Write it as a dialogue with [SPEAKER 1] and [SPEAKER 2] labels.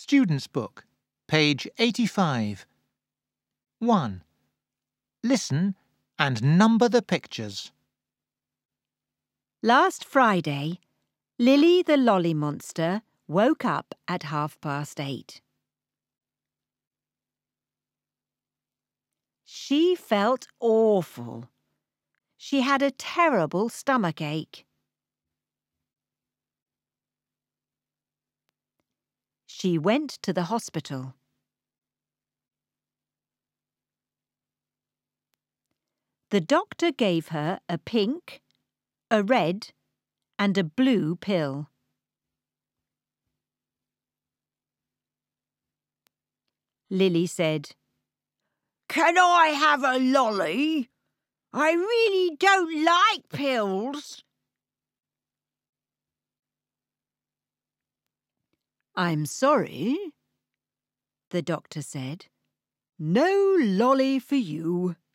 [SPEAKER 1] Student's Book, page 85. 1. Listen and number the pictures.
[SPEAKER 2] Last Friday, Lily the Lolly Monster woke up at 8:30. She felt awful. She had a terrible stomach ache. She went to the hospital. The doctor gave her a pink, a red, and a blue pill. Lily said,
[SPEAKER 3] "Can I have a lolly? I really don't like pills."
[SPEAKER 2] "I'm sorry," the doctor said. "No lolly for you."